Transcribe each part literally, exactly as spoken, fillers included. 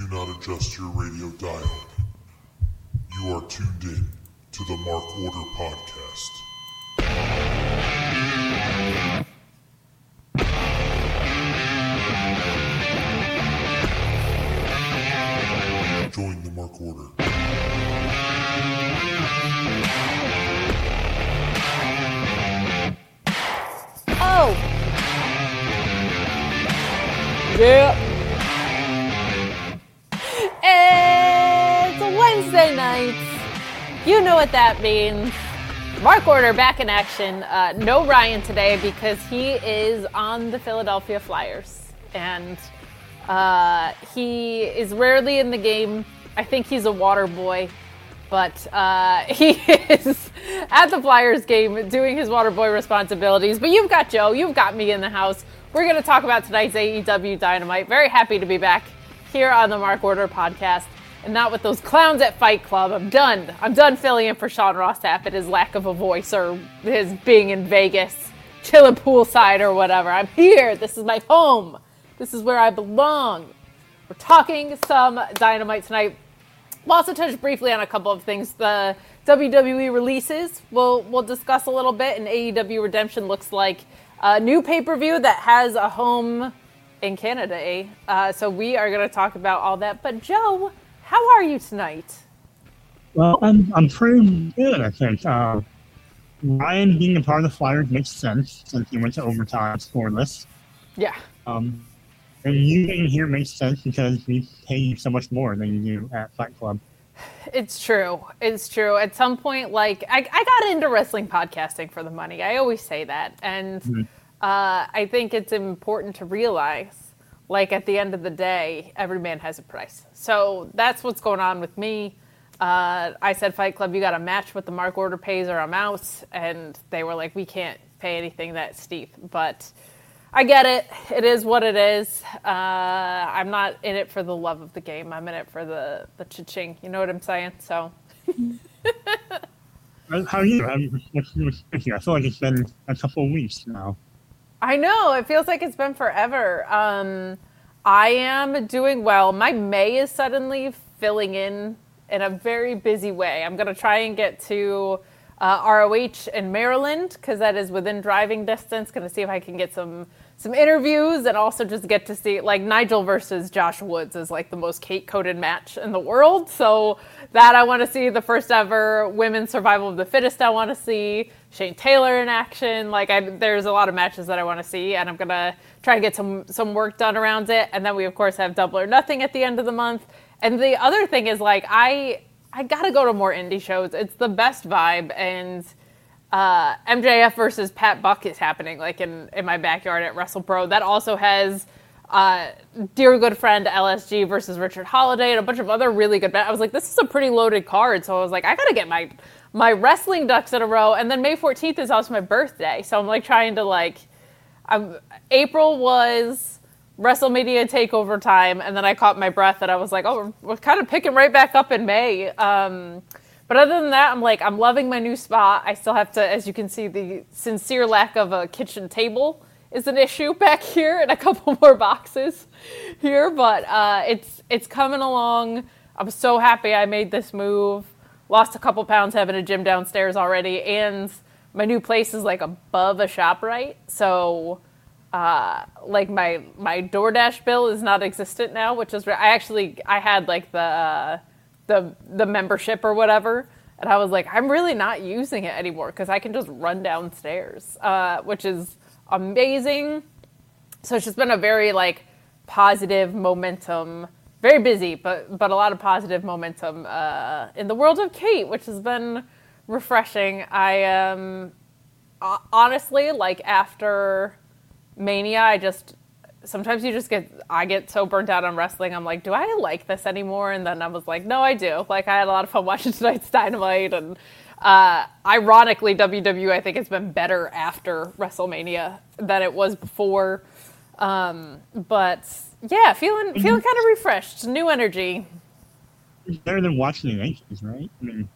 not adjust your radio dial. You are tuned in to the Mark Order Podcast. Join the Mark Order. Oh! Yeah! It's a Wednesday night. You know what that means. Mark Order back in action. Uh, no Ryan today because he is on the Philadelphia Flyers. And uh, he is rarely in the game. I think he's a water boy. But uh, he is at the Flyers game doing his water boy responsibilities. But you've got Joe. You've got me in the house. We're going to talk about tonight's A E W Dynamite. Very happy to be back here on the Mark Order Podcast. And not with those clowns at Fight Club. I'm done. I'm done filling in for Sean Ross Sapp at his lack of a voice or his being in Vegas, chilling poolside or whatever. I'm here. This is my home. This is where I belong. We're talking some Dynamite tonight. We'll also touch briefly on a couple of things. The W W E releases we'll, we'll discuss a little bit. And A E W Redemption looks like a new pay-per-view that has a home in Canada. Eh? Uh, so we are going to talk about all that. But Joe, how are you tonight? Well, I'm I'm pretty good, I think. Uh, Ryan being a part of the Flyers makes sense since he went to overtime scoreless. Yeah. Um, and you being here makes sense because we pay you so much more than you do at Fight Club. It's true. It's true. At some point, like, I, I got into wrestling podcasting for the money. I always say that. And mm-hmm. uh, I think it's important to realize, like, at the end of the day, every man has a price. So that's what's going on with me. Uh, I said, Fight Club, you got to match what the Mark Order pays or I'm out. And they were like, we can't pay anything that steep. But I get it. It is what it is. Uh, I'm not in it for the love of the game. I'm in it for the, the cha-ching. You know what I'm saying? So. How are you? I'm, I feel like it's been a couple of weeks now. I know. It feels like it's been forever. Um, I am doing well. My May is suddenly filling in in a very busy way. I'm going to try and get to uh, R O H in Maryland because that is within driving distance. Going to see if I can get some some interviews and also just get to see, like, Nigel versus Josh Woods is like the most Kate-coded match in the world. So that I want to see. The first ever women's survival of the fittest I want to see. Shane Taylor in action. Like, I, there's a lot of matches that I want to see, and I'm going to try to get some, some work done around it. And then we, of course, have Double or Nothing at the end of the month. And the other thing is, like, I I got to go to more indie shows. It's the best vibe, and uh, M J F versus Pat Buck is happening, like, in, in my backyard at WrestlePro. That also has uh, dear good friend L S G versus Richard Holiday and a bunch of other really good matches. I was like, this is a pretty loaded card. So I was like, I got to get my... my wrestling ducks in a row, and then May fourteenth is also my birthday, so I'm like trying to like, I'm, April was WrestleMania TakeOver time, and then I caught my breath, and I was like, oh, we're, we're kind of picking right back up in May. Um, but other than that, I'm like, I'm loving my new spot. I still have to, as you can see, the sincere lack of a kitchen table is an issue back here, and a couple more boxes here, but uh, it's it's coming along. I'm so happy I made this move. Lost a couple pounds having a gym downstairs already, and my new place is like above a ShopRite, so uh, like my my DoorDash bill is not existent now, which is I actually I had like the uh, the the membership or whatever, and I was like, I'm really not using it anymore because I can just run downstairs, uh, which is amazing. So it's just been a very like positive momentum. Very busy, but but a lot of positive momentum uh, in the world of Kate, which has been refreshing. I am um, honestly, like, after Mania, I just sometimes you just get I get so burnt out on wrestling. I'm like, do I like this anymore? And then I was like, no, I do. Like, I had a lot of fun watching tonight's Dynamite, and uh, ironically, W W E I think it's been better after WrestleMania than it was before. Um, but yeah, feeling feeling kind of refreshed, new energy. It's better than watching the Yankees, right? I mean,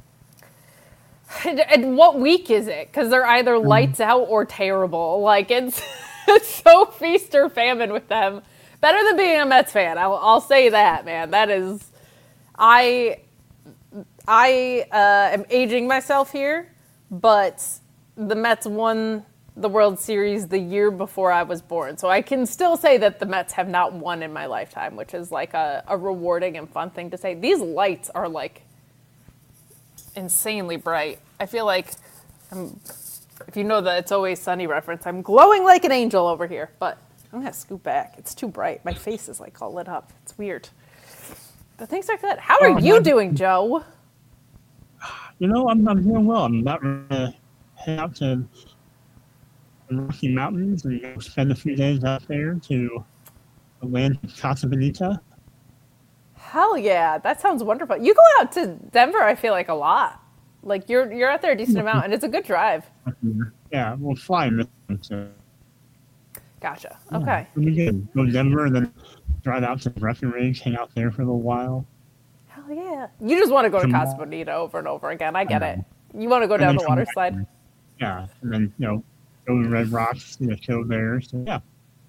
and, and what week is it? Because they're either lights out or terrible. Like, it's it's so feast or famine with them. Better than being a Mets fan. I'll, I'll say that, man. That is, I, I uh, am aging myself here, but the Mets won the World Series the year before I was born. So I can still say that the Mets have not won in my lifetime, which is like a, a rewarding and fun thing to say. These lights are like insanely bright. I feel like, I'm, if you know the It's Always Sunny reference, I'm glowing like an angel over here. But I'm going to scoot back. It's too bright. My face is like all lit up. It's weird. But things are good. How are Oh, you man. doing, Joe? You know, I'm, I'm doing well. I'm about to head out to the Rocky Mountains and go spend a few days out there to the land of Casa Bonita. Hell yeah, that sounds wonderful. You go out to Denver, I feel like, a lot. Like, you're you're out there a decent amount, and it's a good drive. Yeah, we'll fly in this one, so Gotcha. Okay. it'll be good. Go to Denver and then drive out to Breckenridge, hang out there for a little while. Hell yeah. You just want to go to Tomorrow. Casa Bonita over and over again. I get I it. know. You want to go And down then the come water back slide? and- Yeah, and then, you know, go to Red Rocks, see the show there. So, yeah.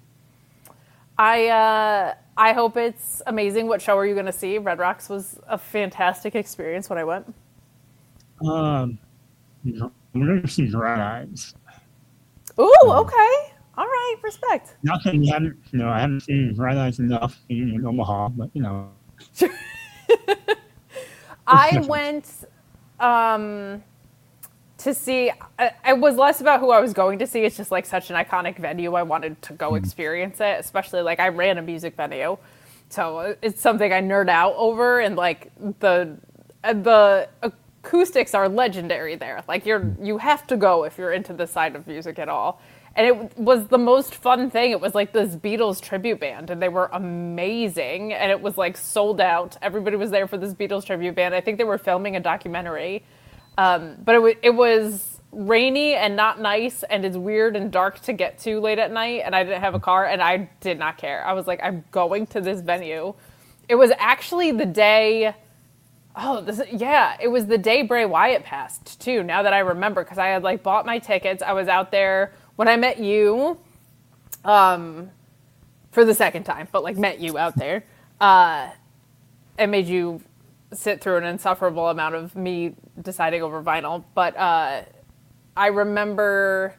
I uh, I hope it's amazing. What show are you going to see? Red Rocks was a fantastic experience when I went. Um, you know, we're going to see Bright Eyes. Ooh, okay. All right, respect. Not that we haven't, you know, I haven't seen Bright Eyes enough being in Omaha, but, you know. I went um, to see, I, it was less about who I was going to see. It's just like such an iconic venue. I wanted to go experience it, especially like I ran a music venue. So it's something I nerd out over, and like the, the acoustics are legendary there. Like you're, you have to go if you're into this side of music at all. And it was the most fun thing. It was like this Beatles tribute band, and they were amazing. And it was like sold out. Everybody was there for this Beatles tribute band. I think they were filming a documentary. Um, but it, w- it was rainy and not nice, and it's weird and dark to get to late at night. And I didn't have a car, and I did not care. I was like, I'm going to this venue. It was actually the day. Oh, this, yeah, it was the day Bray Wyatt passed, too, now that I remember, because I had, like, bought my tickets. I was out there when I met you, um, for the second time, but, like, met you out there, uh, and made you sit through an insufferable amount of me deciding over vinyl. But uh, I remember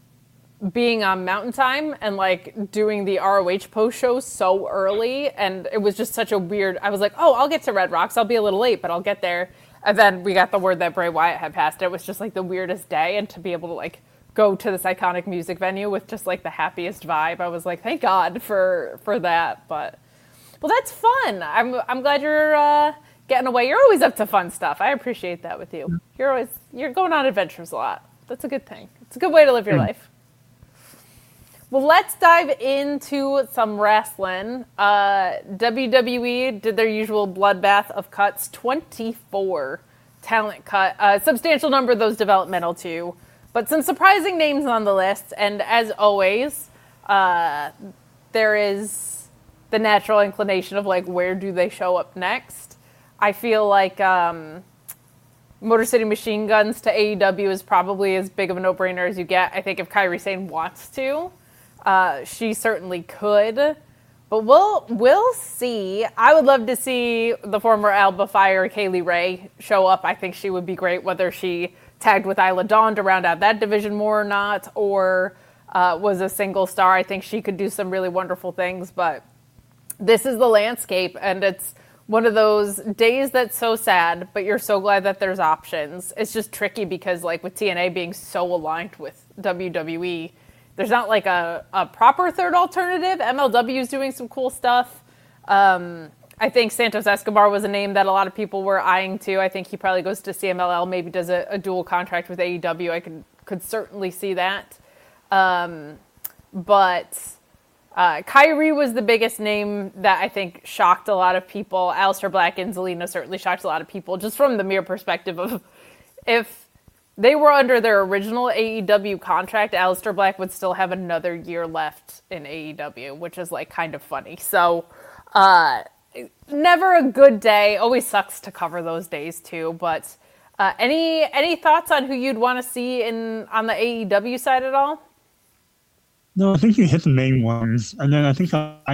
being on Mountain Time and like doing the R O H post show so early, and it was just such a weird, I was like, oh, I'll get to Red Rocks, I'll be a little late, but I'll get there. And then we got the word that Bray Wyatt had passed. It was just like the weirdest day, and to be able to like go to this iconic music venue with just like the happiest vibe, I was like, thank God for for that. But well, that's fun. I'm I'm glad you're uh, getting away. You're always up to fun stuff. I appreciate that with you. You're always you're going on adventures a lot. That's a good thing. It's a good way to live your Mm. life. Well, let's dive into some wrestling. Uh, W W E did their usual bloodbath of cuts, twenty-four talent cut. A substantial number of those developmental too, but some surprising names on the list. And as always, uh, there is the natural inclination of like, where do they show up next? I feel like um, Motor City Machine Guns to A E W is probably as big of a no-brainer as you get. I think if Kairi Sane wants to, Uh, she certainly could, but we'll we'll see. I would love to see the former Alba Fire Kaylee Ray show up. I think she would be great, whether she tagged with Isla Dawn to round out that division more or not, or uh, was a single star. I think she could do some really wonderful things, but this is the landscape, and it's one of those days that's so sad, but you're so glad that there's options. It's just tricky because, like, with T N A being so aligned with W W E, there's not like a, a proper third alternative. M L W is doing some cool stuff. Um, I think Santos Escobar was a name that a lot of people were eyeing too. I think he probably goes to C M L L, maybe does a, a dual contract with A E W. I could could certainly see that. Um, but uh, Kyrie was the biggest name that I think shocked a lot of people. Aleister Black and Zelina certainly shocked a lot of people, just from the mere perspective of if they were under their original A E W contract, Aleister Black would still have another year left in A E W, which is like kind of funny. So, uh, never a good day. Always sucks to cover those days too. But uh, any any thoughts on who you'd want to see in on the A E W side at all? No, I think you hit the main ones, and then I think I can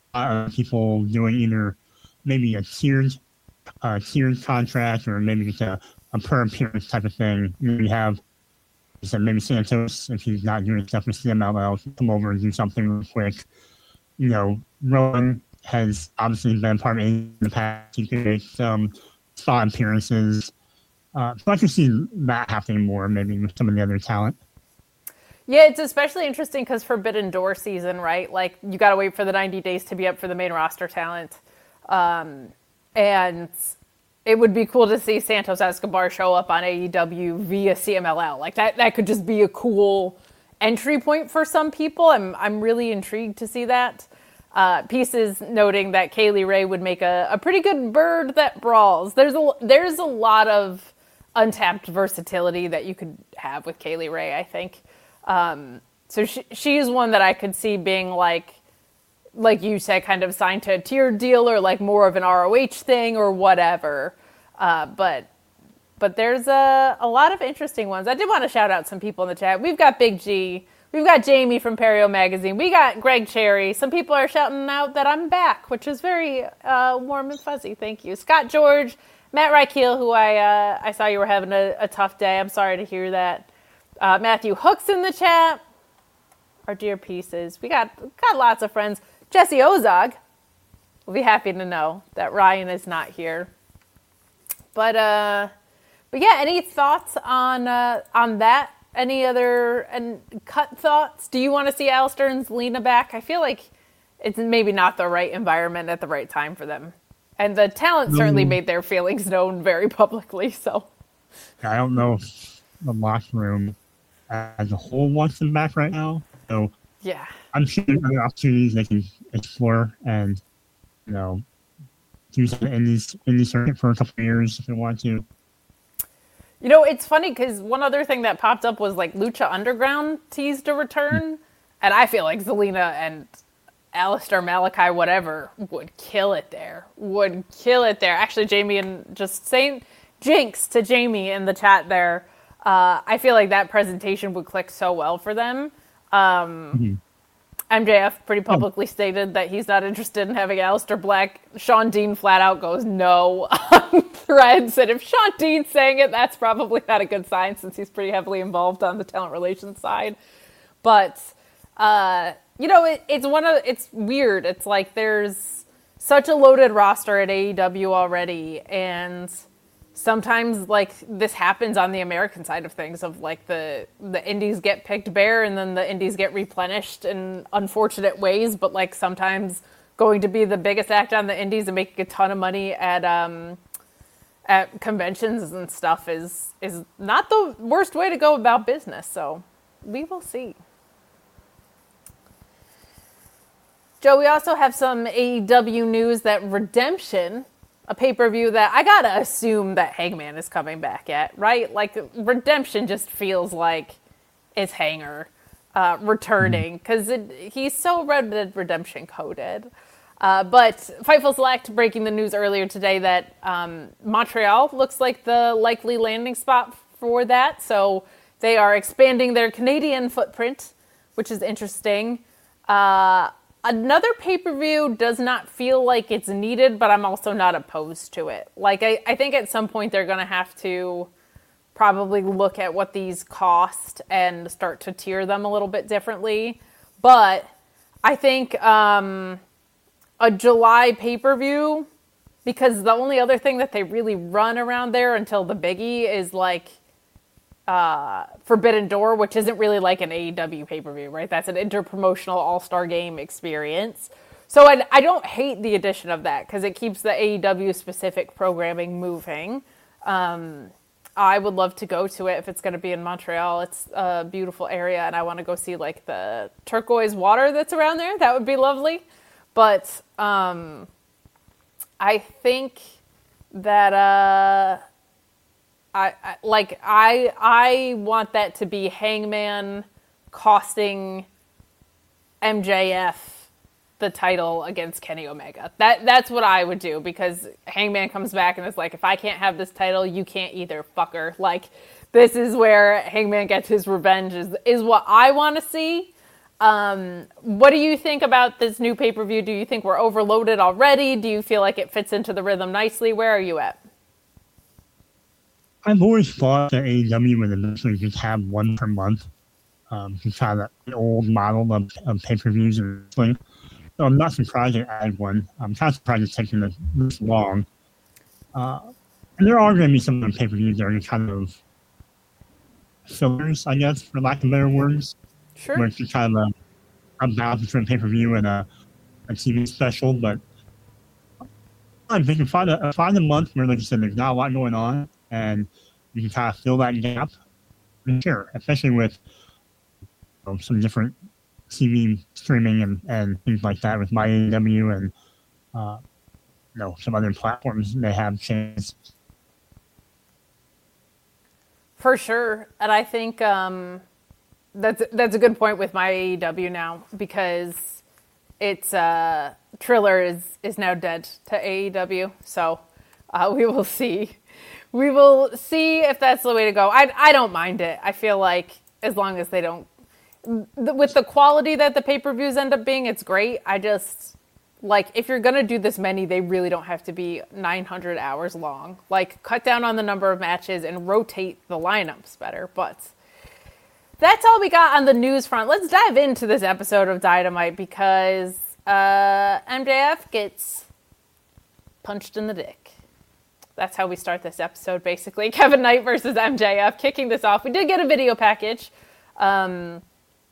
uh, people doing either maybe a tiered, uh, tiered contract or maybe just a, a per appearance type of thing. You have so maybe Santos, if he's not doing stuff with C M L L, come over and do something real quick. You know, Rowan has obviously been part of it in the past. He could make some spot appearances. Uh, so I can see that happening more maybe with some of the other talent. Yeah, it's especially interesting because Forbidden Door season, right? Like, you got to wait for the ninety days to be up for the main roster talent. Um, and it would be cool to see Santos Escobar show up on A E W via C M L L. Like, that, that could just be a cool entry point for some people. I'm I'm really intrigued to see that. Uh, pieces noting that Kaylee Ray would make a, a pretty good bird that brawls. There's a, there's a lot of untapped versatility that you could have with Kaylee Ray, I think. Um, so she, she is one that I could see being like, like you said, kind of signed to a tiered deal or like more of an R O H thing or whatever. Uh, but but there's a, a lot of interesting ones. I did want to shout out some people in the chat. We've got Big G. We've got Jamie from Perio Magazine. We got Greg Cherry. Some people are shouting out that I'm back, which is very uh, warm and fuzzy. Thank you. Scott George, Matt Rykeel, who I uh, I saw you were having a, a tough day. I'm sorry to hear that. Uh, Matthew Hook's in the chat. Our dear pieces. We got got lots of friends. Jesse Ozog will be happy to know that Ryan is not here. But uh, but yeah, any thoughts on uh, on that? Any other and cut thoughts? Do you want to see Alistair and Zelina back? I feel like it's maybe not the right environment at the right time for them. And the talent certainly made their feelings known very publicly. So I don't know if the locker room as a whole wants them back right now. So yeah, I'm sure there are opportunities they can explore and, you know, do some indies indie circuit for a couple of years if they want to. You know, it's funny because one other thing that popped up was like Lucha Underground teased a return, mm. and I feel like Zelina and Alistair, Malachi, whatever, would kill it there. Would kill it there. Actually, Jamie and just saying jinx to Jamie in the chat there. Uh, I feel like that presentation would click so well for them. Um, mm-hmm. M J F pretty publicly oh. stated that he's not interested in having Alistair Black. Sean Dean flat out goes no on threads. And if Sean Dean's saying it, that's probably not a good sign since he's pretty heavily involved on the talent relations side. But, uh, you know, it, it's one of, it's weird. It's like there's such a loaded roster at A E W already. And sometimes like this happens on the American side of things of like the, the indies get picked bare and then the indies get replenished in unfortunate ways. But like sometimes going to be the biggest act on the indies and making a ton of money at, um, at conventions and stuff is, is not the worst way to go about business. So we will see. Joe, we also have some A E W news that Redemption, a pay-per-view that I gotta assume that Hangman is coming back at, right? Like, Redemption just feels like it's Hanger uh, returning, because he's so Red Dead Redemption coded. Uh, but Fightful Select breaking the news earlier today that um, Montreal looks like the likely landing spot for that, so they are expanding their Canadian footprint, which is interesting. Uh... Another pay-per-view does not feel like it's needed, but I'm also not opposed to it. Like, I, I think at some point they're going to have to probably look at what these cost and start to tier them a little bit differently. But I think um, a July pay-per-view, because the only other thing that they really run around there until the biggie is, like, Uh, Forbidden Door, which isn't really like an A E W pay-per-view, right? That's an interpromotional all-star game experience. So I, I don't hate the addition of that because it keeps the A E W-specific programming moving. Um, I would love to go to it if it's going to be in Montreal. It's a beautiful area, and I want to go see like the turquoise water that's around there. That would be lovely. But um, I think that... Uh, I, I like I I want that to be Hangman costing M J F the title against Kenny Omega. That that's what I would do, because Hangman comes back and is like, if I can't have this title, you can't either, fucker. Like, this is where Hangman gets his revenge is is what I want to see. Um, what do you think about this new pay-per-view? Do you think we're overloaded already? Do you feel like it fits into the rhythm nicely? Where are you at? I've always thought that A E W would eventually just have one per month, um, to try the old model of, of pay-per-views and wrestling. So I'm not surprised they added one. I'm kind of surprised it's taking this, this long. Uh, and there are going to be some of the pay-per-views that are kind of fillers, I guess, for lack of better words. Sure. Where it's just kind of a, a balance between pay-per-view and a, a T V special. But if you can find a, find a month where, like you said, there's not a lot going on, and you can kind of fill that gap, and sure, especially with you know, some different T V streaming and, and things like that with My A E W and uh, you know, some other platforms may have changed. For sure. And I think um, that's that's a good point with My A E W now, because it's uh, Triller is, is now dead to A E W. So uh, we will see. We will see if that's the way to go. I, I don't mind it. I feel like as long as they don't, with the quality that the pay-per-views end up being, it's great. I just, like, if you're going to do this many, they really don't have to be nine hundred hours long. Like, cut down on the number of matches and rotate the lineups better. But that's all we got on the news front. Let's dive into this episode of Dynamite, because uh, M J F gets punched in the dick. That's how we start this episode, basically. Kevin Knight versus M J F, kicking this off. We did get a video package. Um...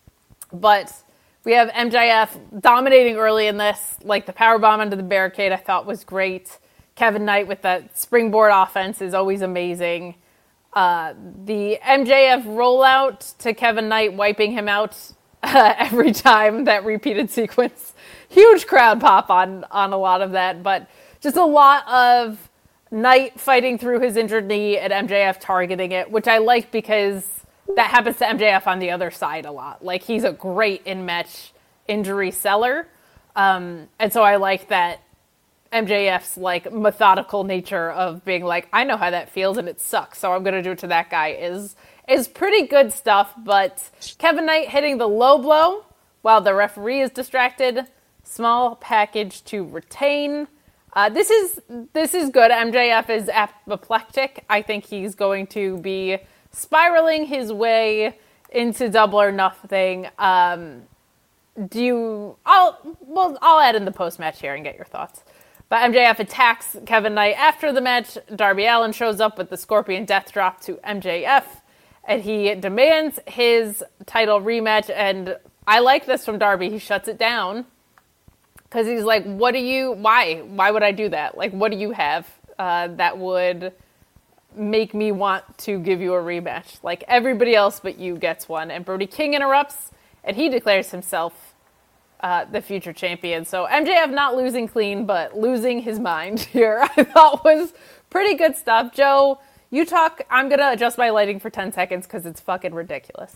But we have M J F dominating early in this, like the powerbomb into the barricade I thought was great. Kevin Knight with that springboard offense is always amazing. Uh, the M J F rollout to Kevin Knight wiping him out uh, every time, that repeated sequence. Huge crowd pop on, on a lot of that, but just a lot of Knight fighting through his injured knee and M J F targeting it, which I like because that happens to M J F on the other side a lot. Like, he's a great in-match injury seller. Um, and so I like that M J F's, like, methodical nature of being like, I know how that feels and it sucks, so I'm going to do it to that guy is is pretty good stuff. But Kevin Knight hitting the low blow while the referee is distracted. Small package to retain. Uh, this is this is good. M J F is apoplectic. I think he's going to be spiraling his way into Double or Nothing. Um, do you? I'll well, I'll add in the post match here and get your thoughts. But M J F attacks Kevin Knight after the match. Darby Allin shows up with the Scorpion Death Drop to M J F, and he demands his title rematch. And I like this from Darby. He shuts it down because he's like, "What do you? Why? Why would I do that? Like, what do you have uh, that would make me want to give you a rematch? Like, everybody else but you gets one." And Brody King interrupts, and he declares himself uh, the future champion. So M J F not losing clean, but losing his mind here, I thought was pretty good stuff. Joe, you talk. I'm going to adjust my lighting for ten seconds because it's fucking ridiculous.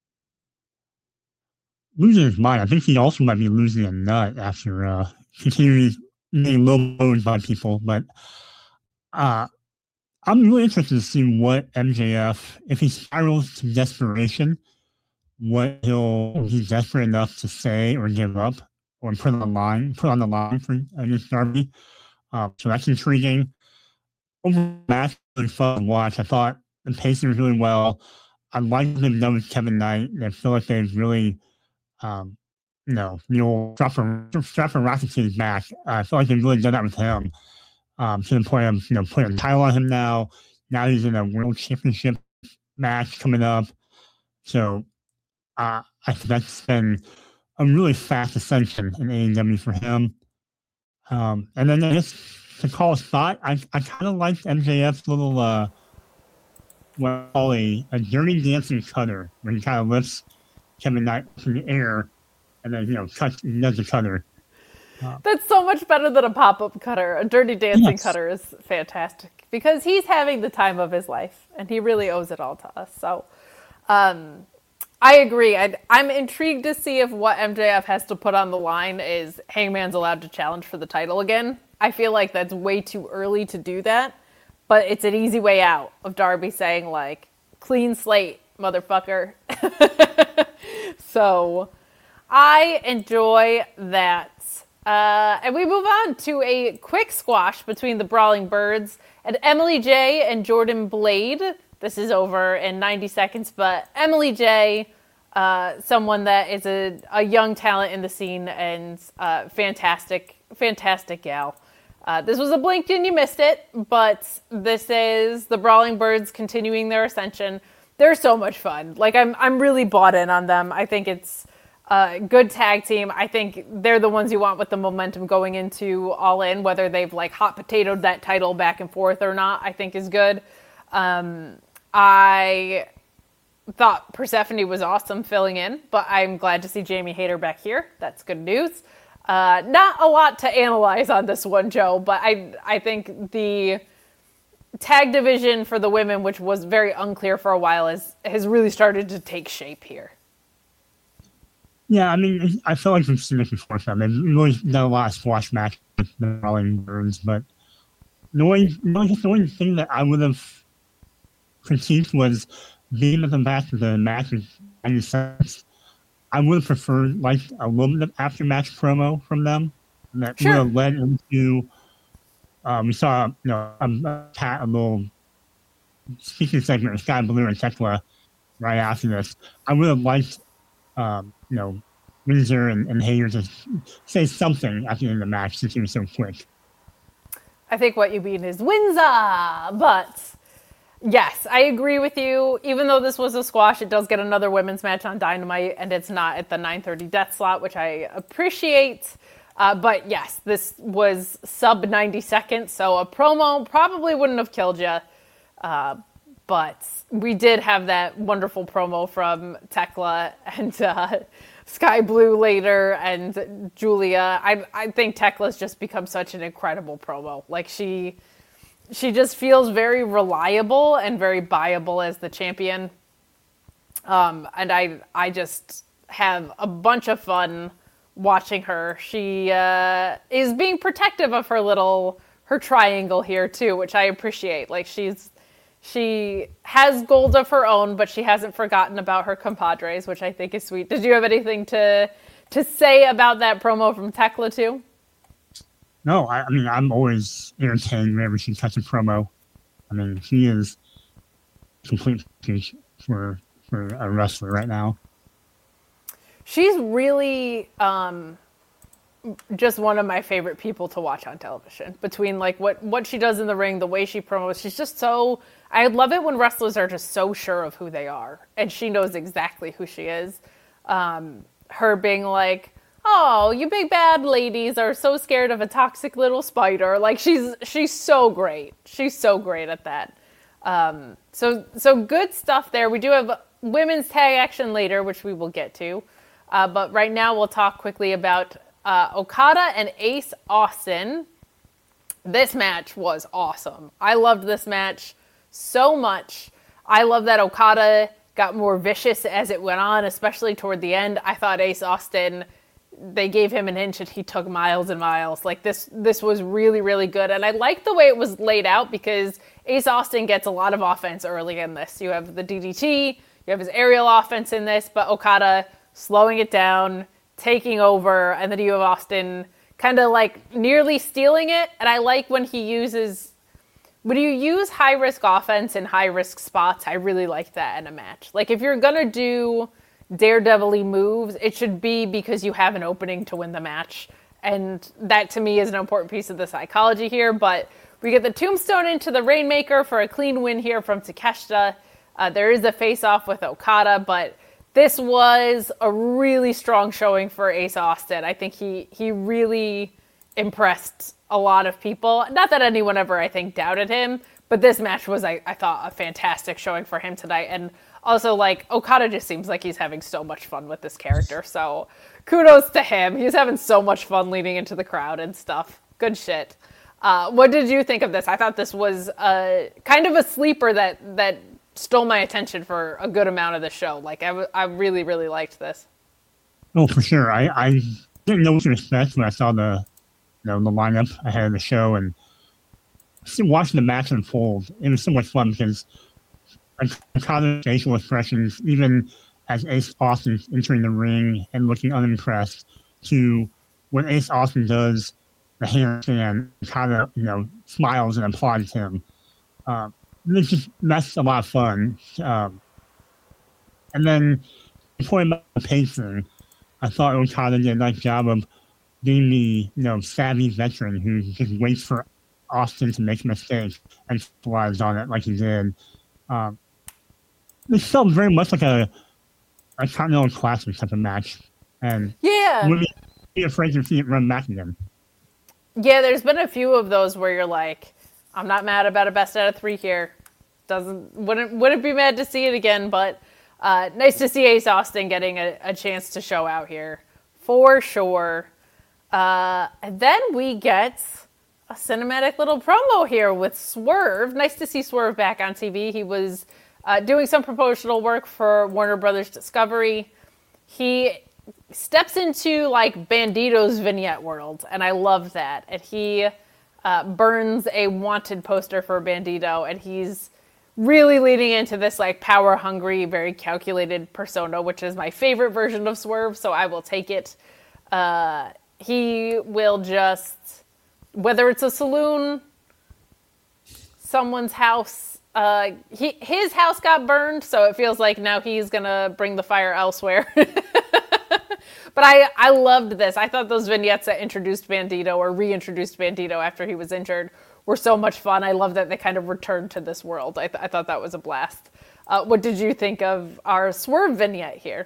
Losing his mind. I think he also might be losing a nut after uh, continuing being low-load by people. But uh, I'm really interested to see what M J F, if he spirals to desperation, what he'll be desperate enough to say or give up or put on the line, put on the line for against Darby. Uh, so that's intriguing. Overall, match really fun to watch. I thought the pacing was really well. I like what they've done with Kevin Knight. I feel like they've really, um, you know, the old strap and rocket to his back. Uh, I feel like they've really done that with him. Um, to the point of, you know, putting a title on him now. Now he's in a world championship match coming up. So uh, I think that's been a really fast ascension in A E W for him. Um, and then I guess to call a spot, I, I kind of liked M J F's little, uh, what I call a, a dirty dancing cutter, where he kind of lifts Kevin Knight from the air and then, you know, cuts, does the cutter. That's so much better than a pop-up cutter. A dirty dancing Yes. cutter is fantastic because he's having the time of his life and he really owes it all to us. So um, I agree. I'd, I'm intrigued to see if what M J F has to put on the line is Hangman's allowed to challenge for the title again. I feel like that's way too early to do that, but it's an easy way out of Darby saying, like, clean slate, motherfucker. So I enjoy that. Uh, and we move on to a quick squash between the Brawling Birds and Emily J and Jordan Blade. This is over in ninety seconds, but Emily J, uh, someone that is a, a young talent in the scene and uh, fantastic, fantastic gal. Uh, this was a blink and you missed it, but this is the Brawling Birds continuing their ascension. They're so much fun. Like, I'm I'm really bought in on them. I think it's a good tag team. I think they're the ones you want with the momentum going into All In, whether they've, like, hot potatoed that title back and forth or not, I think is good. Um, I thought Persephone was awesome filling in, but I'm glad to see Jamie Hayter back here. That's good news. Uh, not a lot to analyze on this one, Joe, but I I think the tag division for the women, which was very unclear for a while, is, has really started to take shape here. Yeah, I mean, I feel like we've seen this before. So they've really done a lot of squash matches with the Brawling Birds, but the only, the only, the only thing that I would have critiqued was being at the back of the match in ninety seconds. I would have preferred like a little bit of after-match promo from them that Sure. would have led into. Um, we saw, you know, a, a, a little speaking segment with Sky Blue and Tekla right after this. I would have liked, um, you know, Windsor and, and Hayter to say something at the end of the match since it was so quick. I think what you mean is Windsor, but yes, I agree with you. Even though this was a squash, it does get another women's match on Dynamite, and it's not at the nine thirty death slot, which I appreciate. Uh, but yes, this was sub ninety seconds, so a promo probably wouldn't have killed you. Uh, but we did have that wonderful promo from Tekla and uh, Sky Blue later, and Julia. I I think Tekla's just become such an incredible promo. Like, she she just feels very reliable and very buyable as the champion. Um, and I I just have a bunch of fun watching her. She uh, is being protective of her little, her triangle here too, which I appreciate. Like, she's, she has gold of her own, but she hasn't forgotten about her compadres, which I think is sweet. Did you have anything to, to say about that promo from Tekla too? No, I, I mean, I'm always entertained whenever she cuts a promo. I mean, she is complete peak for, for a wrestler right now. She's really um, just one of my favorite people to watch on television. Between like what, what she does in the ring, the way she promos, she's just so. I love it when wrestlers are just so sure of who they are, and she knows exactly who she is. Um, her being like, "Oh, you big bad ladies are so scared of a toxic little spider." Like, she's she's so great. She's so great at that. Um, so so good stuff there. We do have women's tag action later, which we will get to. Uh, but right now, we'll talk quickly about uh, Okada and Ace Austin. This match was awesome. I loved this match so much. I love that Okada got more vicious as it went on, especially toward the end. I thought Ace Austin, they gave him an inch and he took miles and miles. Like, this this was really, really good. And I like the way it was laid out because Ace Austin gets a lot of offense early in this. You have the D D T, you have his aerial offense in this, but Okada slowing it down, taking over, and then you have Austin kind of like nearly stealing it. And I like when he uses, when you use high-risk offense in high-risk spots, I really like that in a match. Like, if you're going to do daredevil-y moves, it should be because you have an opening to win the match. And that, to me, is an important piece of the psychology here. But we get the tombstone into the Rainmaker for a clean win here from Takeshita. Uh, there is a face-off with Okada, but this was a really strong showing for Ace Austin. I think he he really impressed a lot of people. Not that anyone ever, I think, doubted him, but this match was, I, I thought, a fantastic showing for him tonight. And also, like, Okada just seems like he's having so much fun with this character. So kudos to him. He's having so much fun leading into the crowd and stuff. Good shit. Uh, what did you think of this? I thought this was a, kind of a sleeper that that stole my attention for a good amount of the show. Like, I, w- I really, really liked this. Oh, for sure. I, I didn't know what to expect when I saw the, you know, the lineup ahead of the show, and watching the match unfold. It was so much fun because Okada's facial expressions, even as Ace Austin entering the ring and looking unimpressed to when Ace Austin does the handstand, kind of, you know, smiles and applauds him. Um, it's just, that's a lot of fun. Um, and then, before about the pacing, I thought Okada did a nice job of being the, you know, savvy veteran who just waits for Austin to make mistakes and flies on it like he did. Um, it felt very much like a, a Continental Classic type of match. And yeah, wouldn't be afraid to see it run back again. Yeah, there's been a few of those where you're like, I'm not mad about a best out of three here. Doesn't wouldn't wouldn't be mad to see it again, but uh, nice to see Ace Austin getting a, a chance to show out here for sure. Uh, and then we get a cinematic little promo here with Swerve. Nice to see Swerve back on T V. He was uh, doing some promotional work for Warner Brothers Discovery. He steps into like Bandito's vignette world, and I love that. And he uh, burns a wanted poster for Bandito, and he's really leading into this like power hungry, very calculated persona, which is my favorite version of Swerve, so I will take it. Uh, he will just, whether it's a saloon, someone's house, uh, he, his house got burned, so it feels like now he's gonna bring the fire elsewhere. But I, I loved this. I thought those vignettes that introduced Bandito or reintroduced Bandito after he was injured were so much fun. I love that they kind of returned to this world. I, th- I thought that was a blast. Uh, what did you think of our Swerve vignette here?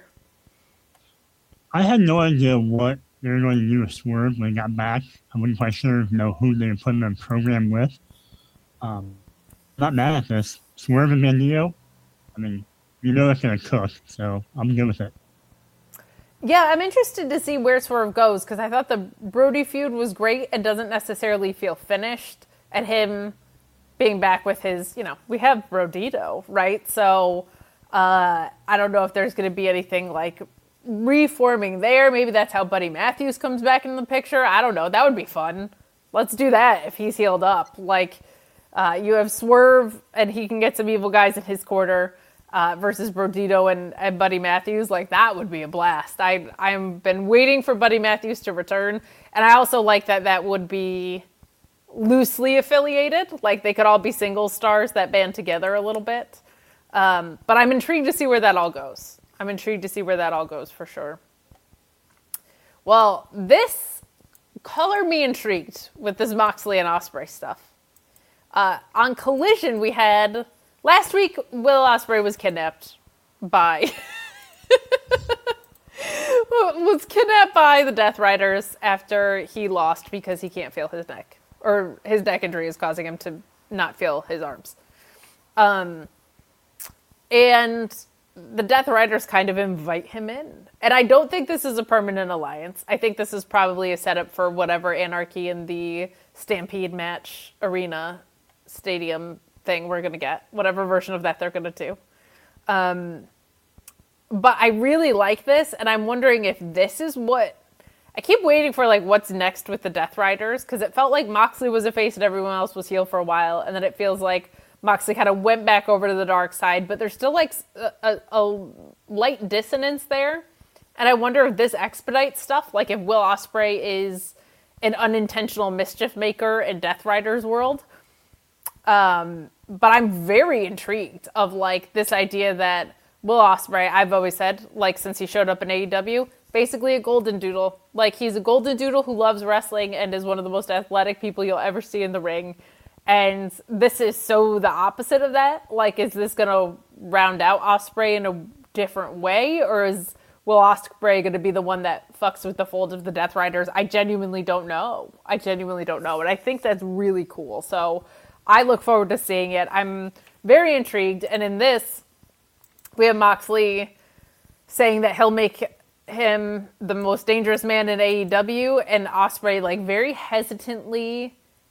I had no idea what they were going to do with Swerve when he got back. I wasn't quite sure, you know, who they were putting the program with. Um, not mad at this. Swerve and Bandito, I mean, you know it's going to cook, so I'm good with it. Yeah, I'm interested to see where Swerve goes, because I thought the Brody feud was great and doesn't necessarily feel finished. And him being back with his, you know, we have Brodito, right? So uh, I don't know if there's going to be anything like reforming there. Maybe that's how Buddy Matthews comes back in the picture. I don't know. That would be fun. Let's do that if he's healed up. Like, uh, you have Swerve, and he can get some evil guys in his quarter. Uh, versus Brodito and, and Buddy Matthews, like that would be a blast. I I've been waiting for Buddy Matthews to return, and I also like that that would be loosely affiliated, like they could all be single stars that band together a little bit. Um, but I'm intrigued to see where that all goes. I'm intrigued to see where that all goes for sure. Well, this color me intrigued with this Moxley and Ospreay stuff. Uh, on Collision, we had. Last week, Will Ospreay was kidnapped by was kidnapped by the Death Riders after he lost because he can't feel his neck, or his neck injury is causing him to not feel his arms. Um, and the Death Riders kind of invite him in, and I don't think this is a permanent alliance. I think this is probably a setup for whatever Anarchy in the Stampede match arena stadium thing we're going to get, whatever version of that they're going to do. Um, but I really like this, and I'm wondering if this is what... I keep waiting for, like, what's next with the Death Riders, because it felt like Moxley was a face and everyone else was heel for a while, and then it feels like Moxley kind of went back over to the dark side, but there's still, like, a, a, a light dissonance there. And I wonder if this expedites stuff, like if Will Ospreay is an unintentional mischief maker in Death Riders' world. Um... But I'm very intrigued of, like, this idea that Will Ospreay, I've always said, like, since he showed up in A E W, basically a golden doodle. Like, he's a golden doodle who loves wrestling and is one of the most athletic people you'll ever see in the ring. And this is so the opposite of that. Like, is this going to round out Ospreay in a different way? Or is Will Ospreay going to be the one that fucks with the fold of the Death Riders? I genuinely don't know. I genuinely don't know. And I think that's really cool. So I look forward to seeing it. I'm very intrigued. And in this, we have Moxley saying that he'll make him the most dangerous man in A E W, and Ospreay, like, very hesitantly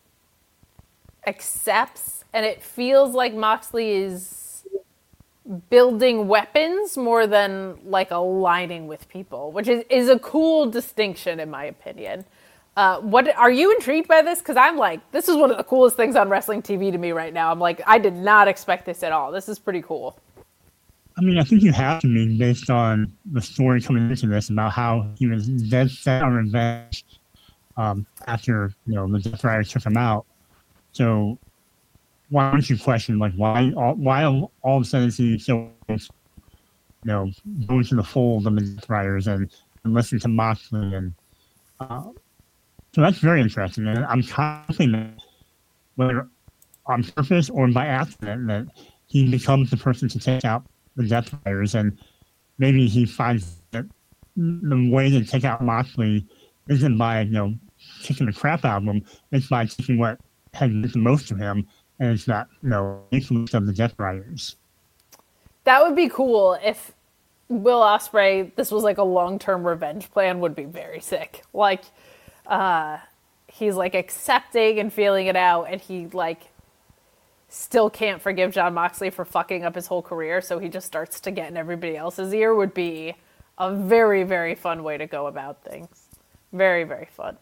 accepts. And it feels like Moxley is building weapons more than, like, aligning with people, which is, is a cool distinction, in my opinion. Uh, what are you intrigued by this? Because I'm like, this is one of the coolest things on wrestling T V to me right now. I'm like, I did not expect this at all. This is pretty cool. I mean, I think you have to be based on the story coming into this about how he was dead set on revenge um, after, you know, the Death Rider took him out. So why don't you question, like, why all, why all of a sudden is he so, you know, go into the fold of the Death Riders and, and listen to Moxley? And uh, so that's very interesting. And I'm confident, whether on purpose or by accident, that he becomes the person to take out the Death Riders, and maybe he finds that the way to take out Moxley isn't by, you know, kicking the crap out of him, it's by taking what has meant the most to him, and it's that, you know, influence of the Death Riders. That would be cool if Will Ospreay, this was like a long-term revenge plan, would be very sick. Like, uh, he's like accepting and feeling it out, and he like still can't forgive Jon Moxley for fucking up his whole career, so he just starts to get in everybody else's ear. Would be a very, very fun way to go about things. Very, very fun.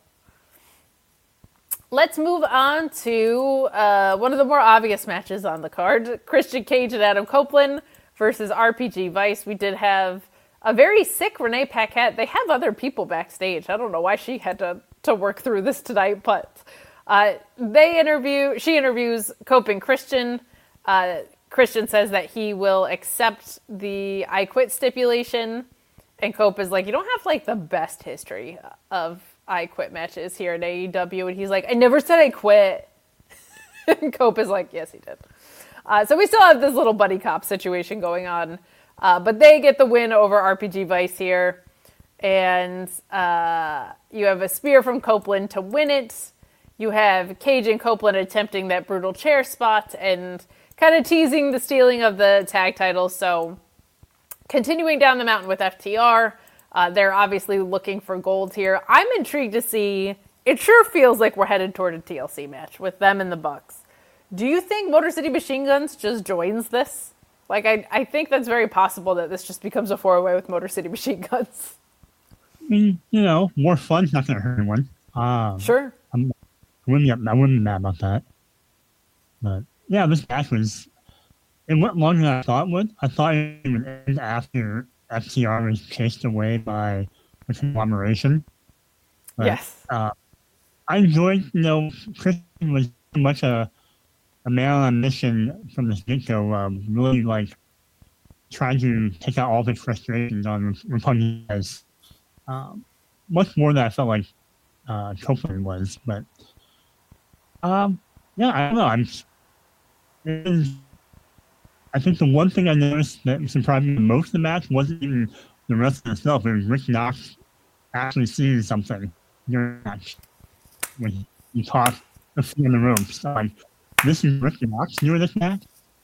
Let's move on to uh, one of the more obvious matches on the card. Christian Cage and Adam Copeland versus R P G Vice. We did have a very sick Renee Paquette. They have other people backstage. I don't know why she had to, to work through this tonight, but uh, they interview, she interviews Cope and Christian. Uh, Christian says that he will accept the I Quit stipulation. And Cope is like, you don't have like the best history of I Quit matches here at A E W. And he's like, I never said I quit. And Cope is like, yes, he did. Uh, so we still have this little buddy cop situation going on. Uh, but they get the win over R P G Vice here. And uh, you have a spear from Copeland to win it. You have Cage and Copeland attempting that brutal chair spot and kind of teasing the stealing of the tag titles. So continuing down the mountain with F T R. Uh, they're obviously looking for gold here. I'm intrigued to see. It sure feels like we're headed toward a T L C match with them and the Bucks. Do you think Motor City Machine Guns just joins this? Like, I, I think that's very possible that this just becomes a four-way with Motor City Machine Guns. I mean, you know, more fun's not going to hurt anyone. Um, sure. I'm, I wouldn't, I wouldn't be mad about that. But, yeah, this match was... It went longer than I thought it would. I thought it would end after F T R was chased away by the conglomeration. But, yes. Uh, I enjoyed, you know, Christian was pretty much a, a man on a mission from the get-go, um, really, like, trying to take out all the frustrations on Rapunzel. Um, much more than I felt like uh, Copeland was. But, um, yeah, I don't know. I'm it was, I think the one thing I noticed that surprised me the most in the match wasn't even the wrestling itself. It was Rick Knox actually seeing something during the match when he talked a few in the room. So, like, this is Rick Knox doing this match?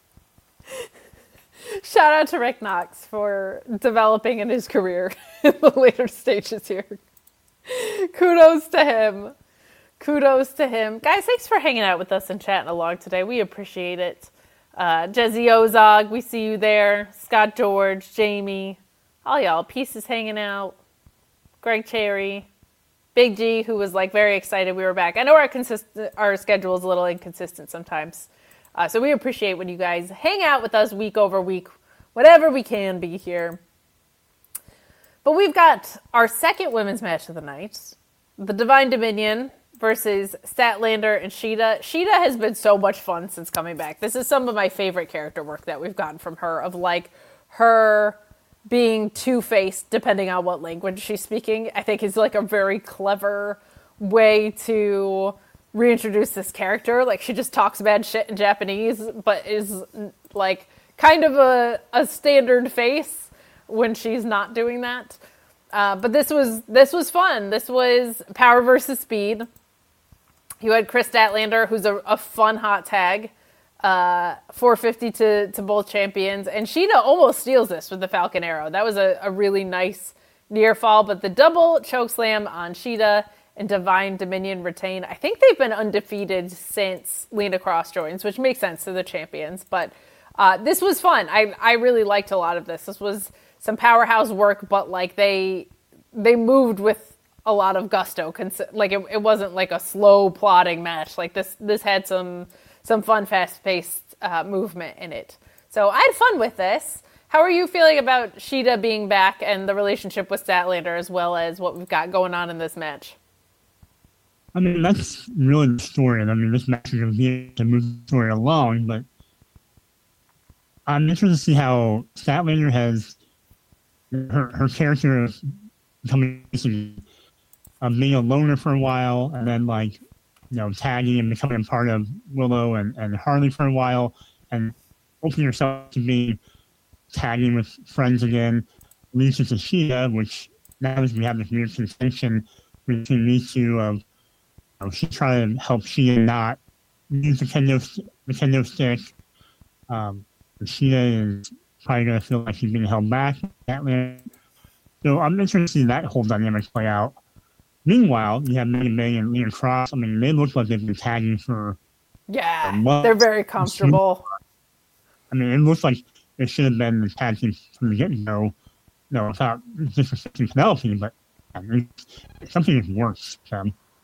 Shout out to Rick Knox for developing in his career in the later stages here. Kudos to him. Kudos to him. Guys, thanks for hanging out with us and chatting along today. We appreciate it. Uh, Jesse Ozog, we see you there. Scott George, Jamie, all y'all, Pieces hanging out. Greg Cherry, Big G, who was like very excited we were back. I know our consist- our schedule is a little inconsistent sometimes, uh, so we appreciate when you guys hang out with us week over week, whatever we can be here. But we've got our second women's match of the night, the Divine Dominion versus Statlander and Sheeta. Sheeta has been so much fun since coming back. This is some of my favorite character work that we've gotten from her, of like her being two-faced depending on what language she's speaking. I think is like a very clever way to reintroduce this character. Like, she just talks bad shit in Japanese, but is like kind of a, a standard face when she's not doing that. Uh, but this was this was fun. This was power versus speed. You had Chris Statlander, who's a, a fun hot tag, uh, four fifty to, to both champions. And Sheeta almost steals this with the Falcon Arrow. That was a, a really nice near fall. But the double chokeslam on Sheeta and Divine Dominion retain. I think they've been undefeated since Lena Cross joins, which makes sense to the champions. But uh, this was fun. I, I really liked a lot of this. This was some powerhouse work, but like they they moved with a lot of gusto. Like it, it wasn't like a slow plodding match. Like this, this had some some fun, fast-paced uh, movement in it. So I had fun with this, How are you feeling about Shida being back and the relationship with Statlander, as well as what we've got going on in this match? I mean, that's really the story. And I mean, this match is going to be to move the story along, but I'm interested to see how Statlander has her, her character is becoming uh, being a loner for a while, and then like you know tagging and becoming part of Willow and, and Harley for a while, and opening herself to be tagging with friends again, leads to Shida, which now we have this weird contention between these two of you know, she's trying to help Shida not use the kendo, the kendo stick. Um, Shida is probably going to feel like she's being held back. So I'm interested to see that whole dynamic play out. Meanwhile, you have Megan Bay and Leon Cross. I mean, they look like they've been tagging for yeah, they're very comfortable. I mean, it looks like it should have been the tag team from the get-go. No, without disrespecting Penelope, but I mean, something works. So.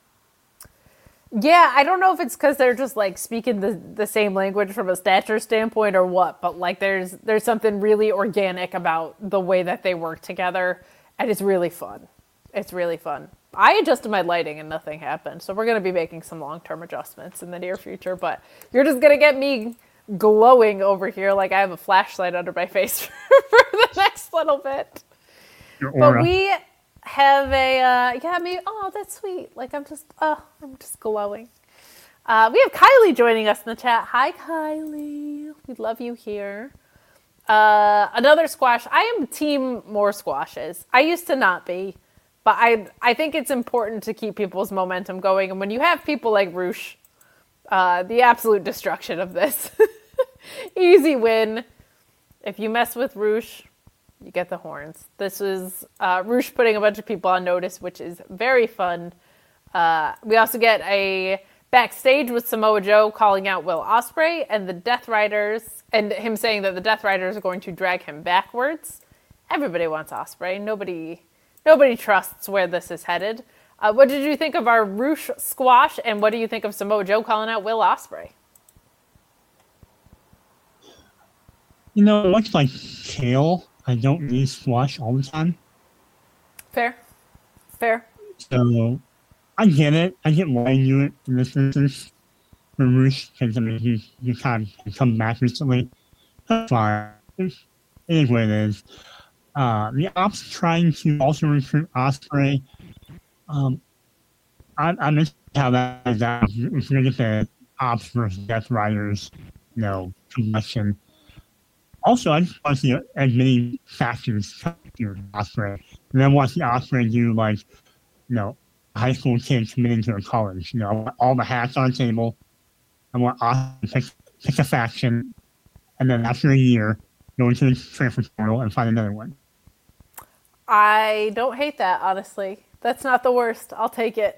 Yeah, I don't know if it's because they're just like speaking the, the same language from a stature standpoint or what, but like there's there's something really organic about the way that they work together, and it's really fun. It's really fun. I adjusted my lighting and nothing happened, so we're going to be making some long-term adjustments in the near future, but you're just going to get me glowing over here like I have a flashlight under my face for, for the next little bit. But we have a, uh, yeah, me, oh, that's sweet. Like, I'm just, oh, I'm just glowing. Uh, we have Kylie joining us in the chat. Hi, Kylie. We love you here. Uh, another squash. I am team more squashes. I used to not be, but I, I think it's important to keep people's momentum going. And when you have people like Roosh, uh, the absolute destruction of this. Easy win. If you mess with Roosh, you get the horns. This is uh, Roosh putting a bunch of people on notice, which is very fun. Uh, we also get a backstage with Samoa Joe calling out Will Ospreay and the Death Riders, and him saying that the Death Riders are going to drag him backwards. Everybody wants Ospreay. Nobody, nobody trusts where this is headed. Uh, what did you think of our Roosh squash, and what do you think of Samoa Joe calling out Will Ospreay? You know, much like Kale, I don't need squash all the time. Fair. Fair. So, I get it. I get why you do it in this instance. For Roosh, because I mean, he, he kind of come back recently. That's fine. It is what it is. Uh, the Ops trying to also recruit Ospreay. Um, I, I'm interested how that is out. If you're going to get the Ops versus Death Riders, you know, connection. Also, I just want to see as many factions come to Ospreay. And I want to see Ospreay do, like, you know, a high school kid committing to a college. You know, I want all the hats on the table. I want Ospreay to pick, pick a faction. And then after a year, go into the transfer portal and find another one. I don't hate that, honestly. That's not the worst. I'll take it.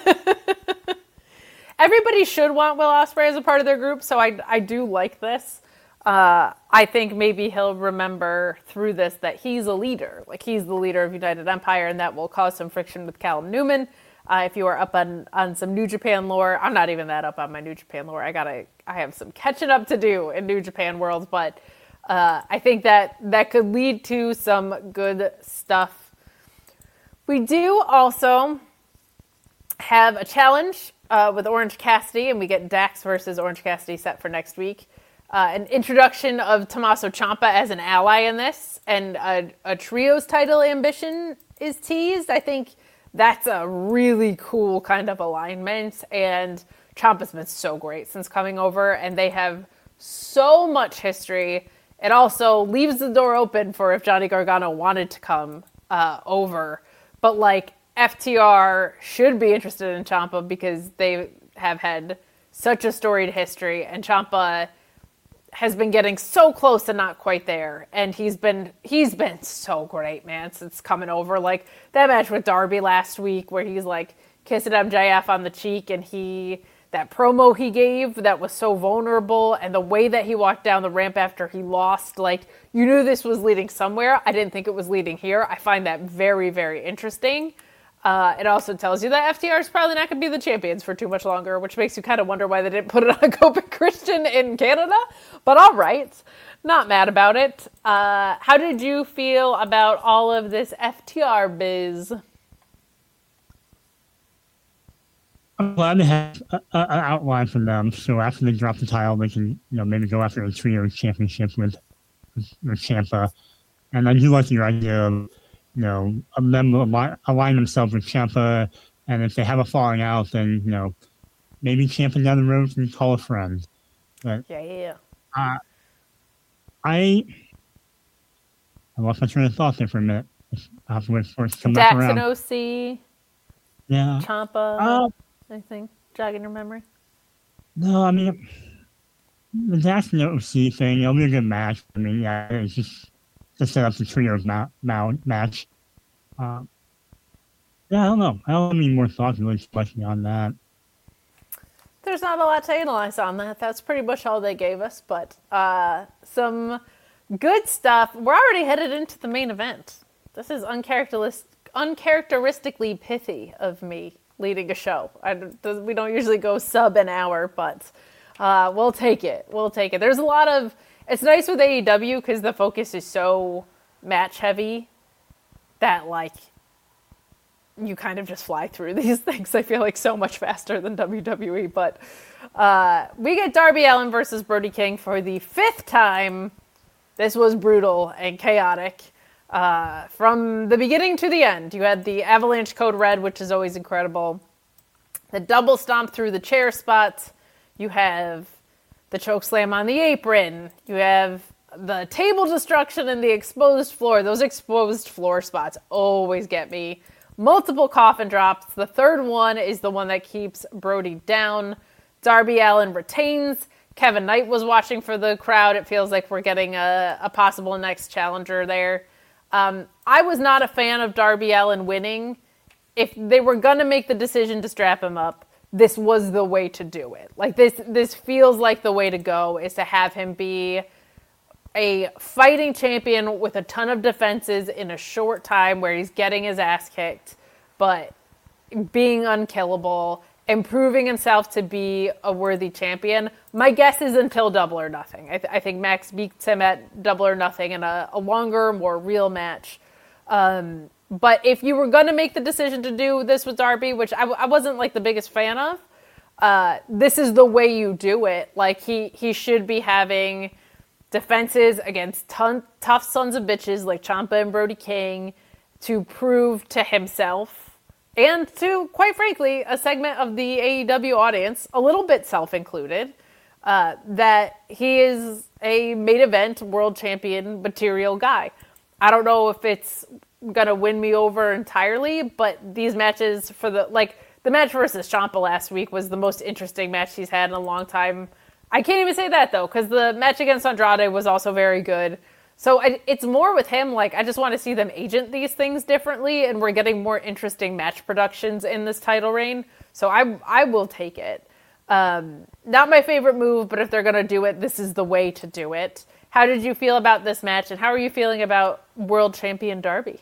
Everybody should want Will Ospreay as a part of their group, so I, I do like this. Uh, I think maybe he'll remember through this that he's a leader. Like, he's the leader of United Empire, and that will cause some friction with Callum Newman. Uh, if you are up on, on some New Japan lore, I'm not even that up on my New Japan lore. I gotta, I have some catching up to do in New Japan world, but uh, I think that that could lead to some good stuff. We do also have a challenge uh, with Orange Cassidy, and we get Dax versus Orange Cassidy set for next week. Uh, an introduction of Tommaso Ciampa as an ally in this, and a, a trios title ambition is teased. I think that's a really cool kind of alignment, and Ciampa's been so great since coming over, and they have so much history. It also leaves the door open for if Johnny Gargano wanted to come uh, over, but like F T R should be interested in Ciampa because they have had such a storied history, and Ciampa has been getting so close and not quite there. And he's been he's been so great, man, since coming over. Like that match with Darby last week where he's like kissing M J F on the cheek, and he that promo he gave that was so vulnerable, and the way that he walked down the ramp after he lost, like you knew this was leading somewhere. I didn't think it was leading here. I find that very, very interesting. Uh, it also tells you that F T R is probably not going to be the champions for too much longer, which makes you kind of wonder why they didn't put it on Kobe Christian in Canada. But all right, not mad about it. Uh, how did you feel about all of this F T R biz? I'm glad they have an outline for them, so after they drop the title, they can, you know, maybe go after a trio championship with, with, with Ciampa. And I do like your idea of, you know, of them align, align themselves with Ciampa, and if they have a falling out, then, you know, maybe Ciampa down the road can call a friend. But Yeah, yeah. uh, I I lost my train of thought there for a minute. I have to wait for it to come back Dax around. and O C, Yeah. Ciampa, Uh, anything jogging your memory? no, I mean, the Dax and O C thing, it'll be a good match. I mean, yeah, it's just to set up the trios ma- ma- match. Uh, yeah, I don't know. I don't have any more thoughts really fleshing on that. There's not a lot to analyze on that. That's pretty much all they gave us, but uh, some good stuff. We're already headed into the main event. This is uncharacteristic, uncharacteristically pithy of me leading a show. I, we don't usually go sub an hour, but uh, we'll take it. We'll take it. There's a lot of... It's nice with A E W because the focus is so match heavy that, like, you kind of just fly through these things. I feel like so much faster than W W E. But uh, we get Darby Allin versus Brody King for the fifth time. This was brutal and chaotic. Uh, from the beginning to the end, you had the Avalanche Code Red, which is always incredible. The double stomp through the chair spot. You have the choke slam on the apron. You have the table destruction and the exposed floor. Those exposed floor spots always get me. Multiple coffin drops. The third one is the one that keeps Brody down. Darby Allin retains. Kevin Knight was watching for the crowd. It feels like we're getting a, a possible next challenger there. Um, I was not a fan of Darby Allin winning. If they were going to make the decision to strap him up, this was the way to do it. Like this, this feels like the way to go is to have him be a fighting champion with a ton of defenses in a short time where he's getting his ass kicked, but being unkillable, improving himself to be a worthy champion. My guess is until Double or Nothing. I, th- I think Max beats him at Double or Nothing in a, a longer, more real match. Um, but if you were going to make the decision to do this with Darby, which I, I wasn't like the biggest fan of, uh, this is the way you do it. Like he, he should be having defenses against ton, tough sons of bitches like Ciampa and Brody King to prove to himself and to, quite frankly, a segment of the A E W audience, a little bit self-included, uh, that he is a main event world champion material guy. I don't know if it's going to win me over entirely, but these matches for the, like, the match versus Ciampa last week was the most interesting match he's had in a long time. I can't even say that, though, because the match against Andrade was also very good. So I, it's more with him, like, I just want to see them agent these things differently, and we're getting more interesting match productions in this title reign. So I I will take it. Um, not my favorite move, but if they're going to do it, this is the way to do it. How did you feel about this match, and how are you feeling about World Champion Darby?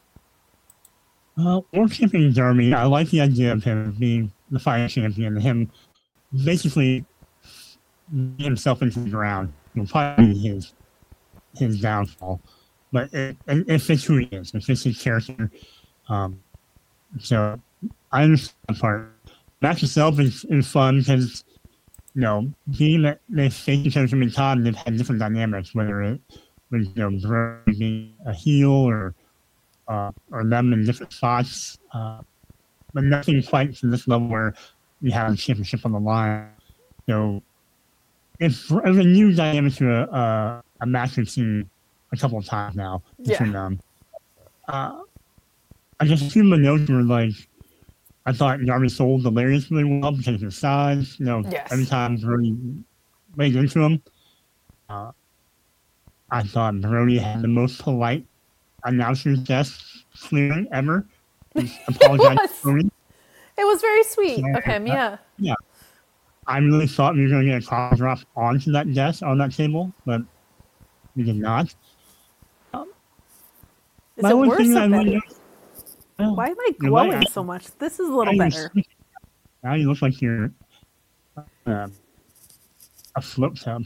Well, World Champion Darby, I like the idea of him being the fire champion, him basically himself into the ground. It'll probably be his his downfall, but it, it, it fits who he is. It fits his character. Um, so I understand that part. The match itself is, is fun because, you know, being that they face each other so many times, they've had different dynamics, whether it was, you know, Brody being a heel or uh, or them in different spots. Uh, but nothing quite to this level where you have a championship on the line. So it's, it's a new dynamic to a, a, a match we've seen a couple of times now between Yeah. them. Uh, I just assume the notes were like, I thought Darby sold the Lariats really well because of his size. You know, Yes. every time Brody laid into him, uh, I thought Brody had the most polite announcer's desk clearing ever. He apologized was. to Brody. It was very sweet Yeah. of him, yeah. Yeah. I really thought we were going to get a car drop onto that desk on that table, but we did not. Is My it only worse thing or that I really better? Well, Why am I you're right. glowing so much? This is a little Now you better. see- Now you look like you're um, a float tub.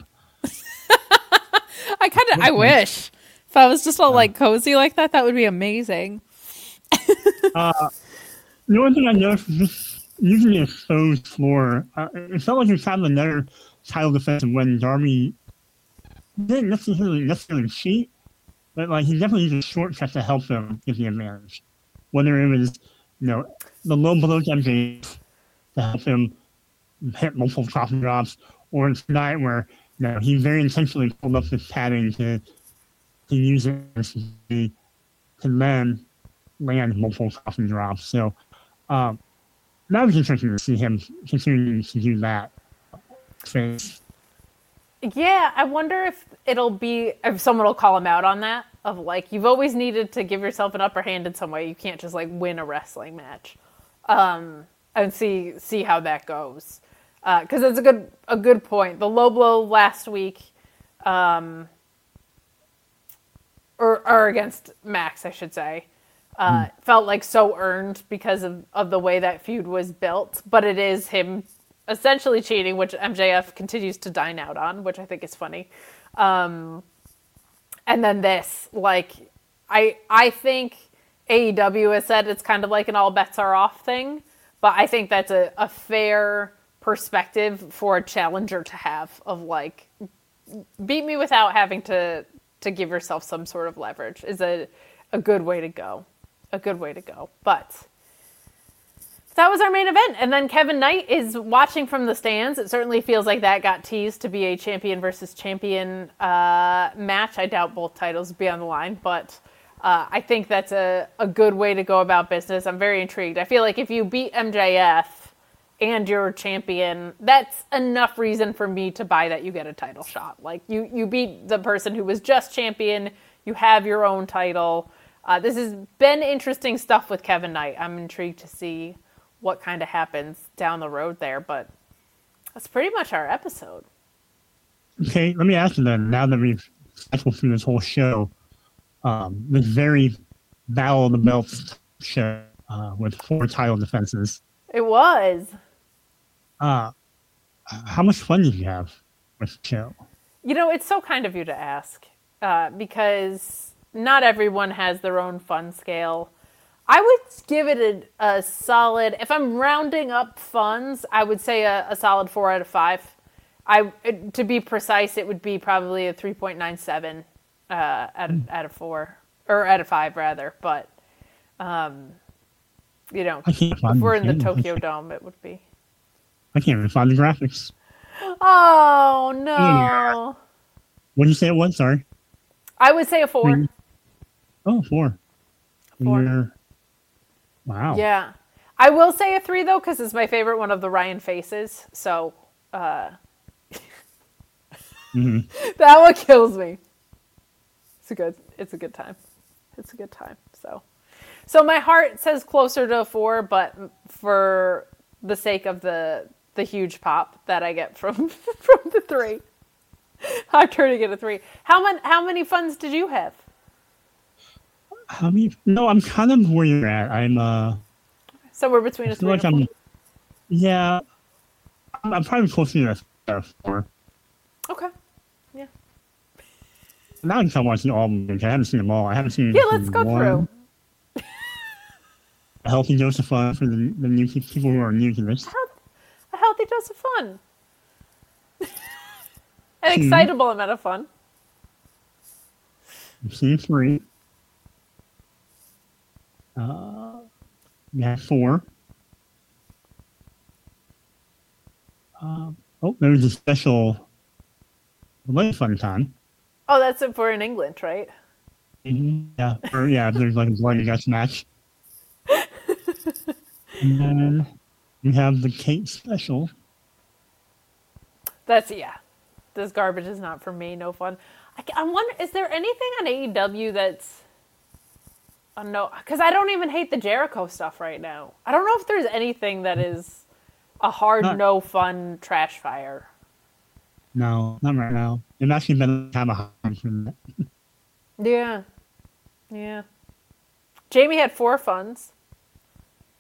I kind of, I wish. If I was just all like cozy like that, that would be amazing. Uh, the only thing I noticed is this usually exposed floor. Uh, it felt like it was kind of another title defense when Darby didn't necessarily necessarily cheat, but like he definitely used a shortcut to help them get the advantage. Whether it was, you know, the low blow to M J F to help him hit multiple coffin drops, or it's tonight where you know he very intentionally pulled up this padding to to use it to then land multiple coffin drops. So um, that was interesting to see him continuing to do that. Face. Yeah, I wonder if it'll be, if someone will call him out on that. Of like, you've always needed to give yourself an upper hand in some way. You can't just like win a wrestling match, um, and see see how that goes. Because uh, it's a good a good point. The low blow last week, um, or or against Max, I should say, uh, mm. felt like so earned because of, of the way that feud was built. But it is him essentially cheating, which M J F continues to dine out on, which I think is funny. Um, and then this, like, I I think A E W has said it's kind of like an all bets are off thing, but I think that's a, a fair perspective for a challenger to have of like, beat me without having to, to give yourself some sort of leverage is a, a good way to go. A good way to go. But that was our main event. And then Kevin Knight is watching from the stands. It certainly feels like that got teased to be a champion versus champion uh, match. I doubt both titles will be on the line, but uh, I think that's a, a good way to go about business. I'm very intrigued. I feel like if you beat M J F and you're champion, that's enough reason for me to buy that you get a title shot. Like, you, you beat the person who was just champion. You have your own title. Uh, this has been interesting stuff with Kevin Knight. I'm intrigued to see what kind of happens down the road there, but that's pretty much our episode. Okay, let me ask you then, now that we've cycled through this whole show, um, this very Battle of the Belts show uh, with four title defenses. It was. Uh, how much fun did you have with the show? You know, it's so kind of you to ask, uh, because not everyone has their own fun scale. I would give it a, a solid, if I'm rounding up funds, I would say a, a solid four out of five. I, it, to be precise, it would be probably a three point nine seven uh, out, of, out of four, or out of five rather. But, um, you know, if we're in the Tokyo Dome, it would be. I can't even find the graphics. Oh, no. What did you say it was? Sorry. I would say a four. Oh, four. Four. You're... Wow. Yeah. I will say a three, though, because it's my favorite one of the Ryan faces. So, uh, mm-hmm. that one kills me. It's a good, it's a good time. It's a good time. So, so my heart says closer to a four, but for the sake of the, the huge pop that I get from, from the three, I'm turning it a three. How many, how many funds did you have? How many? No, I'm kind of where you're at. I'm uh somewhere between a three like and a I'm, four. Yeah, I'm, I'm probably closer to a four. Okay. Yeah. Now I can watch all of them. I haven't seen them all. I haven't seen. Yeah, let's go one. through. A healthy dose of fun for the, the new people who are new to this. A, health, a healthy dose of fun. An hmm. excitable amount of fun. I've seen three. Uh, yeah, four. Uh, oh, there was a special really fun time. Oh, that's if we're in England, right? Mm-hmm. Yeah, or, yeah, there's like a bloody guts match. And then we have the Kate special. That's, yeah. This garbage is not for me. No fun. I, I wonder, is there anything on A E W that's... Uh, no, because I don't even hate the Jericho stuff right now. I don't know if there's anything that is a hard, not, no fun trash fire. No, not right now. It's actually been kind of hard for that. Yeah. Yeah. Jamie had four funds.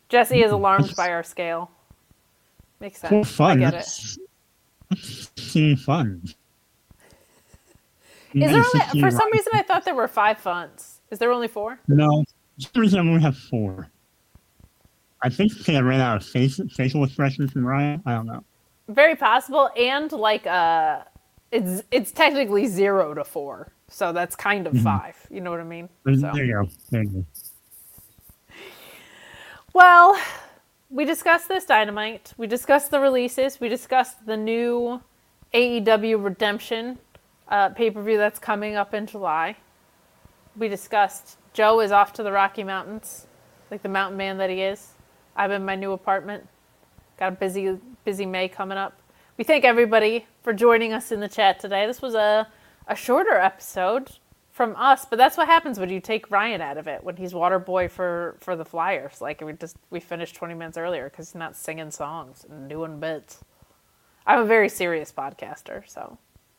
Jesse is alarmed by our scale. Makes sense. For fun. I get that's, it. That's seems fun. Is there only, for some reason I thought there were five funds. Is there only four? No. For some reason I only have four. I think because I ran out of face, facial expressions from Ryan. I don't know. Very possible. And like uh it's it's technically zero to four. So that's kind of mm-hmm. five. You know what I mean? So. There you go. There you go. Well, we discussed this Dynamite. We discussed the releases. We discussed the new A E W Redemption uh, pay-per-view that's coming up in July. We discussed Joe is off to the Rocky Mountains, like the mountain man that he is. I'm in my new apartment. Got a busy, busy May coming up. We thank everybody for joining us in the chat today. This was a, a shorter episode from us, but that's what happens when you take Ryan out of it, when he's water boy for, for the Flyers. Like, we just we finished twenty minutes earlier because he's not singing songs and doing bits. I'm a very serious podcaster, so.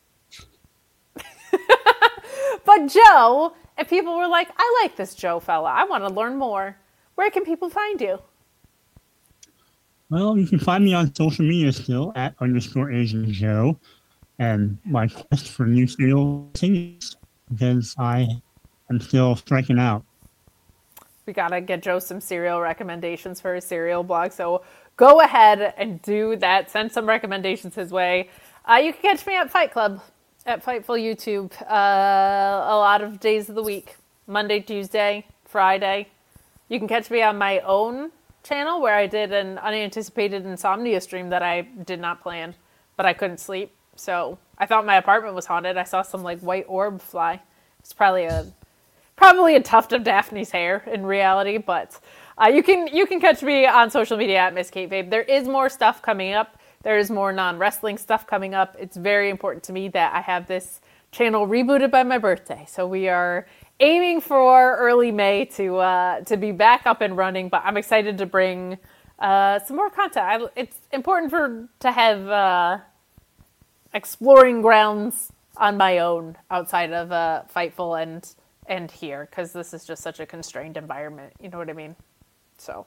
But Joe, and people were like, I like this Joe fella. I want to learn more. Where can people find you? Well, you can find me on social media still at underscore Asian Joe, and my quest for new serial continues because I am still striking out. We gotta get Joe some cereal recommendations for his cereal blog, so go ahead and do that. Send some recommendations his way. Uh, you can catch me at Fight Club at Fightful YouTube uh, a lot of days of the week, Monday, Tuesday, Friday. You can catch me on my own channel where I did an unanticipated insomnia stream that I did not plan, but I couldn't sleep. So I thought my apartment was haunted. I saw some like white orb fly. It's probably a probably a tuft of Daphne's hair in reality, but uh, you can you can catch me on social media at Miss Kate Babe. There is more stuff coming up. There is more non-wrestling stuff coming up. It's very important to me that I have this channel rebooted by my birthday. So we are aiming for early May to uh, to be back up and running, but I'm excited to bring uh, some more content. I, it's important for to have uh, exploring grounds on my own outside of uh, Fightful and and here, because this is just such a constrained environment. You know what I mean? So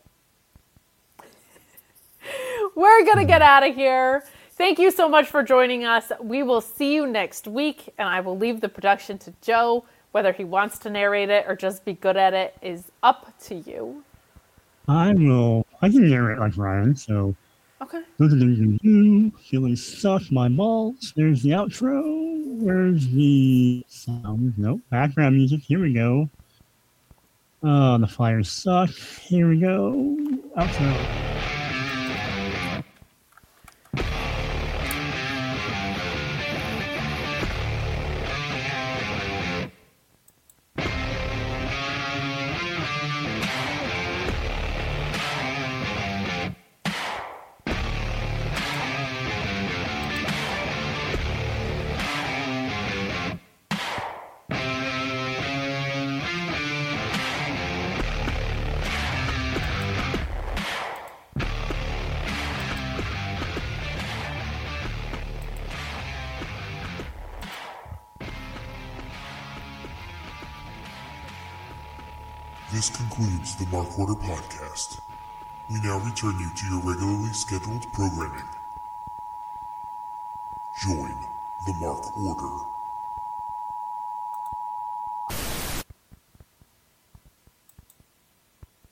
we're gonna get out of here. Thank you so much for joining us. We will see you next week, and I will leave the production to Joe. Whether he wants to narrate it or just be good at it is up to you. I will. I can narrate like Ryan, so. Okay. Feeling suck my balls. There's the outro. Where's the sound? Nope. Background music. Here we go. Oh, the Flyers suck. Here we go. Outro. This concludes the Mark Order podcast. We now return you to your regularly scheduled programming. Join the Mark Order.